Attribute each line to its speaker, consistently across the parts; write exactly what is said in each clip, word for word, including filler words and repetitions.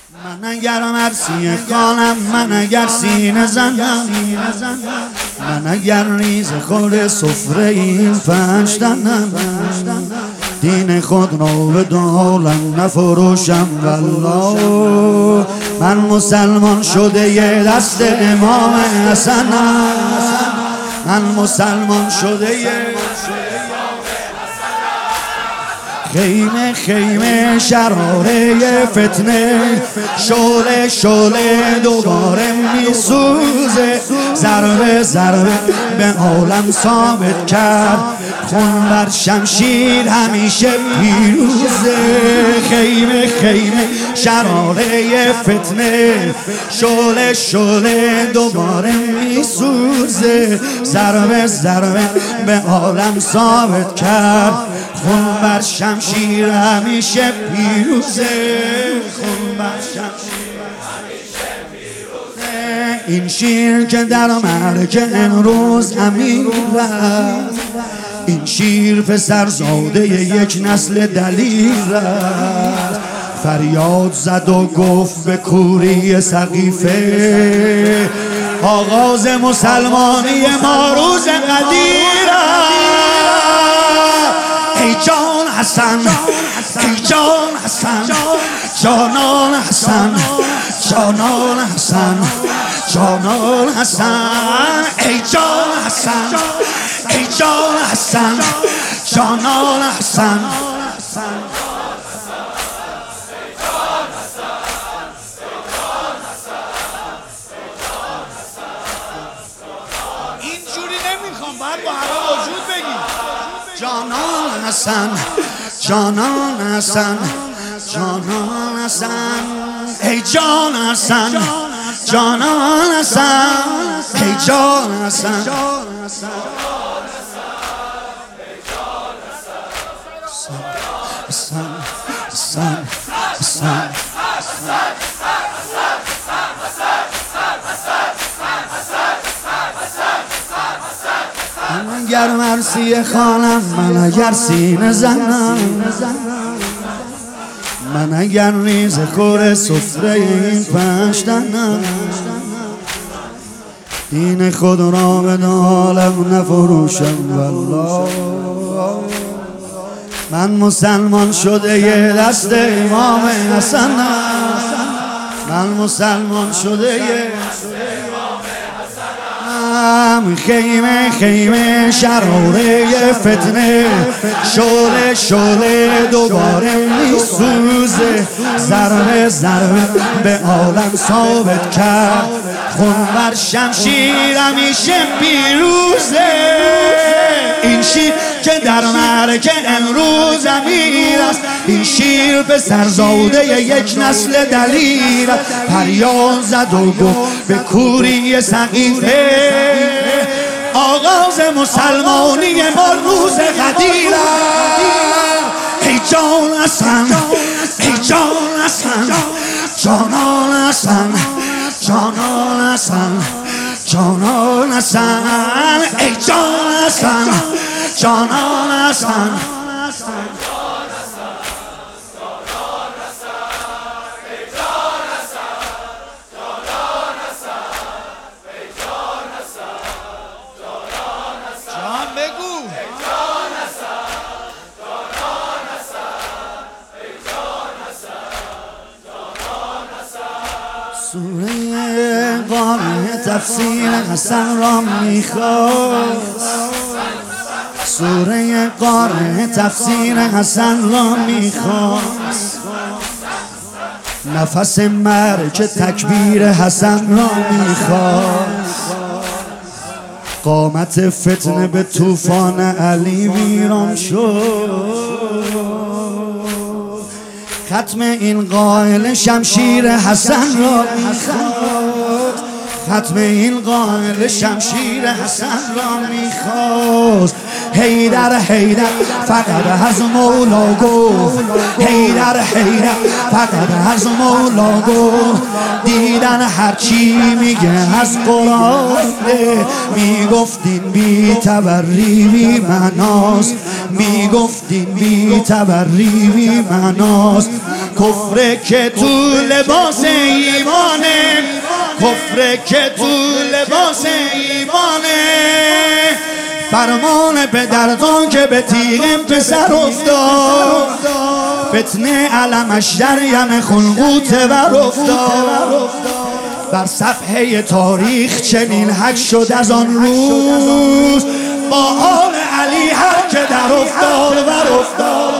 Speaker 1: من اگر مرسی خانم، من اگر سینه زنم، من اگر ریز خور سفره این پنج تنم، دین خود را به دولم نفروشم والله. من مسلمان شده یه دست امام حسنم، من مسلمان شده یه خیمه خیمه شراره فتنه، شعله شعله دوباره میسوزه، ضربه ضربه به عالم ثابت کرد خون بر شمشیر همیشه پیروزه. خیمه خیمه شراره فتنه، شعله شعله دوباره میسوزه، ضربه ضربه به عالم ثابت کرد خون بر شمشیر همیشه پیروزه، خون بر شمشیر همیشه پیروزه. این شیر که در مرکه امروز امیر رفت، این شیر پسرزاده یک نسل دلیر رفت، فریاد زد و گفت به کوری سقیفه آغاز مسلمانی ما روز قدیر. ای جان حسن، ای جان حسن، جانان حسن، جانان حسن، جانان حسن، ای جان حسن، ای جان حسن، جانان حسن.
Speaker 2: اینجوری نمیخوام، باید با همه وجود بگیم
Speaker 1: جانان حسن، جانان حسن، جانان حسن، ای جان حسن، جانان حسن، ای جان حسن. حسن حسن حسن من اگر مرسی خانم، من اگر سینه زنم، من اگر ریز خور سفره این پنج تنم، دین خود را به عالم نفروشم والله. من مسلمان شده یه دست امام حسنم، من مسلمان شده یه خیمه خیمه شراره فتنه، شعله شعله دوباره میسوزه، ضربه ضربه به عالم ثابت کرد خون بر شمشیر همیشه پیروزه. این شیر که در مرکه امروز امیر است، این شیر به سرزاده یک نسل دلیر است، فریاد زد و گفت به کوری سقیفه آغاز مسلمانی ما روز قدیر است. ای جان حسن، ای جان حسن، جانان حسن، جانان حسن، جانان حسن، ای جان حسن، جانان حسن. سوره قارئ تفسیر حسن را میخواست، سوره قارئ تفسیر حسن را میخواست، نفس مرگ تکبیر حسن را میخواست، قامت فتنه به طوفان علی ویران شد، ختم این قائل شمشیر حسن را میخواست، ختم این قائل شمشیر حسن را میخواست. حیدر حیدر فقط از مولا گفت حیدر حیدر فقط از مولا گفت دیدن هرچی میگه از قرآن میگفتین بی تبری بی مناس میگفتین بی تبری بی مناس کفر که تو لباس ایمانه کفر که تو لباس ایمانه فرمان پدرتون که به تیغ پسر افتاد فتنه علمش در یم خلقوت بر افتاد بر صفحه تاریخ چنین حک شد از آن روز با آل علی هر که در افتاد بر افتاد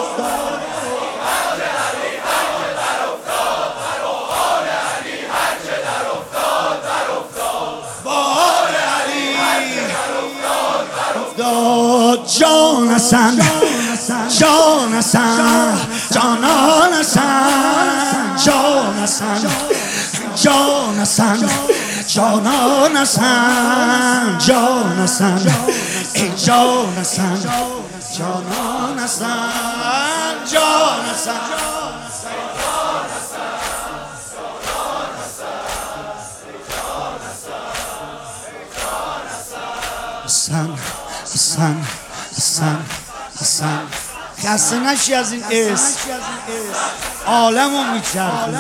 Speaker 1: جان حسن جان حسن جانان حسن جان حسن جان حسن جانان حسن جان حسن ای جان حسن جانان حسن جان حسن حسن حسن حسن حسن خسته نشی از این اسم عالمو میچرخونه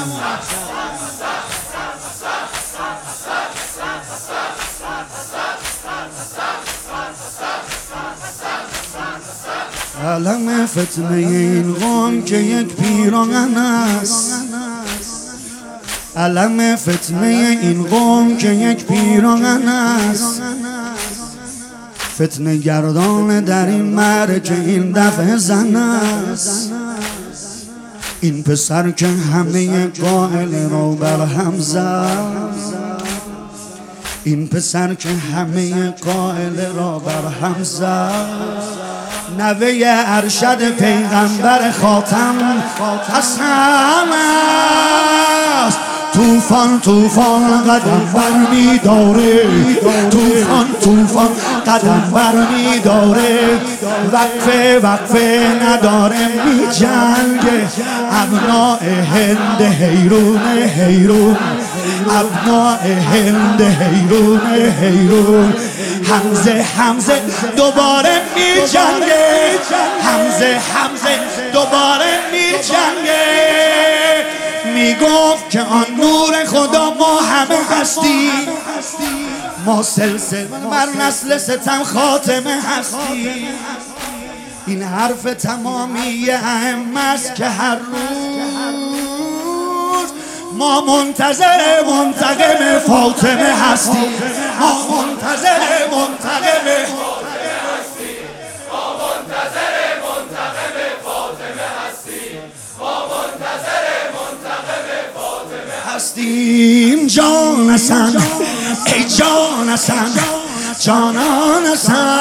Speaker 1: علم فتنه این قوم که یک پیراهن است علم فتنه این قوم که یک پیراهن است فتنه گردان در این معرکه این دفعه زن است این پسر که همه قائل را بر هم زد این پسر که همه قائل را بر هم زد نوه ارشد پیغمبر خاتم حسن است توفان توفان قدم بر می داره توفان توفان قدم بر می داره وقفه وقفه نداره می جنگه ابناء هند حیرون حیرون ابناء هند حیرون حیرون حمزه حمزه دوباره می جنگه حمزه حمزه دوباره می جنگه میگفت که آن نور خدا ما همه هستیم ما سلسله بر نسل ستم خاتمه هستیم این حرف تمامی ائمه است که هر روز ما منتظر منتقم فاطمه هستیم ما منتظر منتقم فاطمه هستیم ما منتظر منتقم فاطمه هستیم ما منتظر هستیم جان حسن ای جان حسن جانان حسن